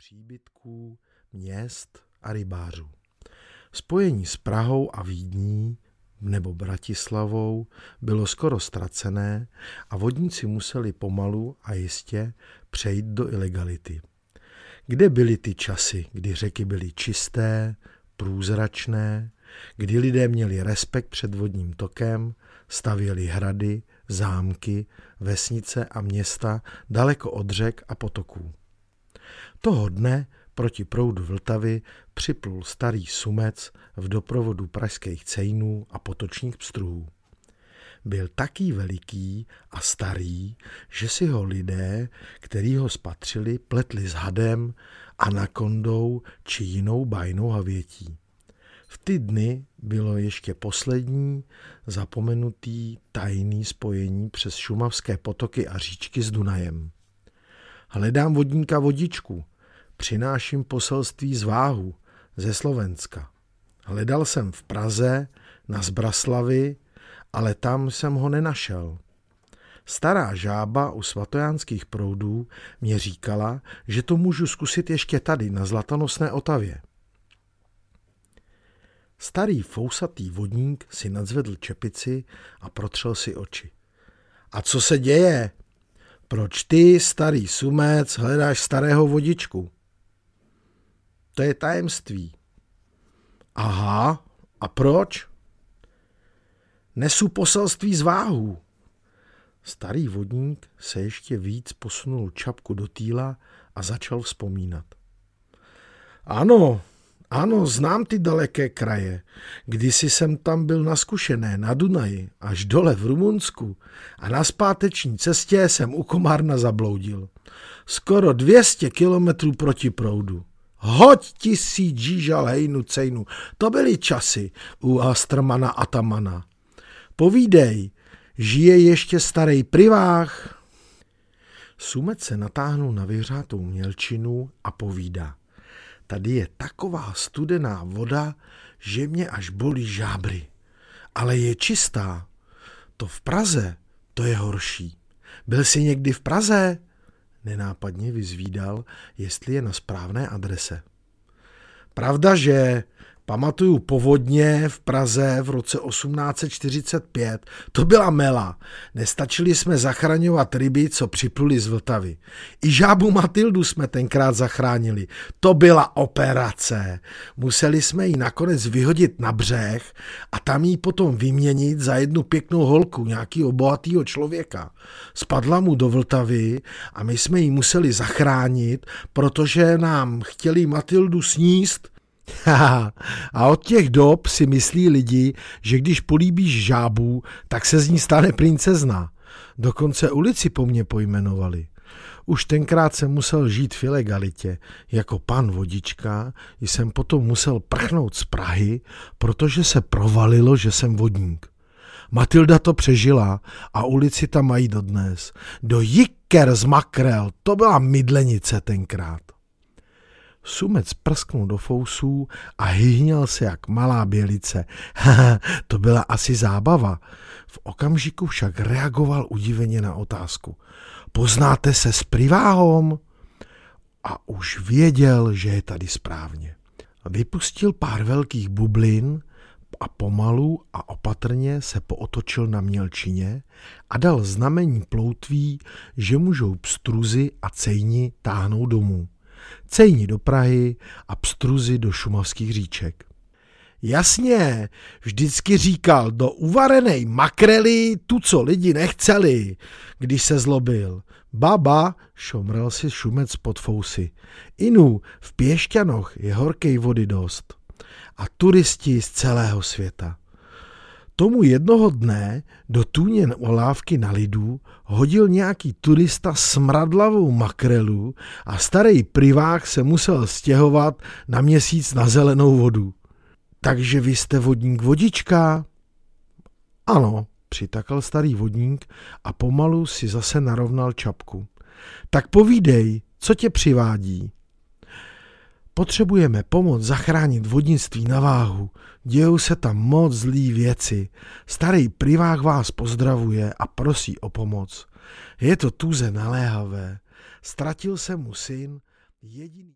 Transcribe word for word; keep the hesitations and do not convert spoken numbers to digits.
příbytků, měst a rybářů. Spojení s Prahou a Vídní nebo Bratislavou bylo skoro ztracené a vodníci museli pomalu a jistě přejít do ilegality. Kde byly ty časy, kdy řeky byly čisté, průzračné, kdy lidé měli respekt před vodním tokem, stavěli hrady, zámky, vesnice a města daleko od řek a potoků. Toho dne proti proudu Vltavy připlul starý sumec v doprovodu pražských cejnů a potočních pstruhů. Byl taký veliký a starý, že si ho lidé, který ho spatřili, pletli s hadem, anakondou či jinou bajnou havětí. V ty dny bylo ještě poslední zapomenutý tajný spojení přes šumavské potoky a říčky s Dunajem. Hledám vodníka vodičku, přináším poselství z Váhu, ze Slovenska. Hledal jsem v Praze, na Zbraslavi, ale tam jsem ho nenašel. Stará žába u svatojánských proudů mě říkala, že to můžu zkusit ještě tady, na Zlatonosné Otavě. Starý fousatý vodník si nadzvedl čepici a protřel si oči. A co se děje? Proč ty, starý sumec, hledáš starého vodičku? To je tajemství. Aha, a proč? Nesu poselství z Váhu. Starý vodník se ještě víc posunul čapku do týla a začal vzpomínat. Ano, ano, znám ty daleké kraje. Kdysi jsem tam byl naskušené na Dunaji, až dole v Rumunsku a na zpáteční cestě jsem u Komárna zabloudil. Skoro dvě stě kilometrů proti proudu. Hoď tisíc žížal hejnu cejnu. To byly časy u Astrmana a Tamana. Povídej, žije ještě starý privách? Sumec se natáhnul na vyhřátou mělčinu a povídá. Tady je taková studená voda, že mě až bolí žábry. Ale je čistá. To v Praze, to je horší. Byl jsi někdy v Praze? Nenápadně vyzvídal, jestli je na správné adrese. Pravda, že pamatuju povodně v Praze v roce osmnáct set čtyřicet pět. To byla mela. Nestačili jsme zachraňovat ryby, co připluli z Vltavy. I žábu Matildu jsme tenkrát zachránili. To byla operace. Museli jsme ji nakonec vyhodit na břeh a tam ji potom vyměnit za jednu pěknou holku, nějakýho bohatýho člověka. Spadla mu do Vltavy a my jsme ji museli zachránit, protože nám chtěli Matildu sníst. A od těch dob si myslí lidi, že když políbíš žábu, tak se z ní stane princezna. Dokonce ulici po mně pojmenovali. Už tenkrát jsem musel žít v ilegalitě. Jako pan vodička jsem potom musel prchnout z Prahy, protože se provalilo, že jsem vodník. Matilda to přežila a ulici tam mají dodnes. Do jiker z makrel, to byla mydlenice tenkrát. Sumec prsknul do fousů a hyhněl se jak malá bělice. To byla asi zábava. V okamžiku však reagoval udiveně na otázku. Poznáte se s priváhom? A už věděl, že je tady správně. Vypustil pár velkých bublin a pomalu a opatrně se pootočil na mělčině a dal znamení ploutví, že můžou pstruzy a cejni táhnout domů. Cejni do Prahy a pstruzy do šumavských říček. Jasně, vždycky říkal, do uvarenej makrely tu, co lidi nechceli, když se zlobil. Baba, šomral si šumec pod fousy. Inu, v Piešťanoch je horkej vody dost. A turisti z celého světa. Tomu jednoho dne do tůně olávky na lidu hodil nějaký turista smradlavou makrelu a starý privák se musel stěhovat na měsíc na zelenou vodu. Takže vy jste vodník vodička? Ano, přitakal starý vodník a pomalu si zase narovnal čapku. Tak povídej, co tě přivádí? Potřebujeme pomoc zachránit vodnictví na Váhu. Dějou se tam moc zlý věci. Starý privák vás pozdravuje a prosí o pomoc. Je to tuze naléhavé. Ztratil se mu syn, jediný...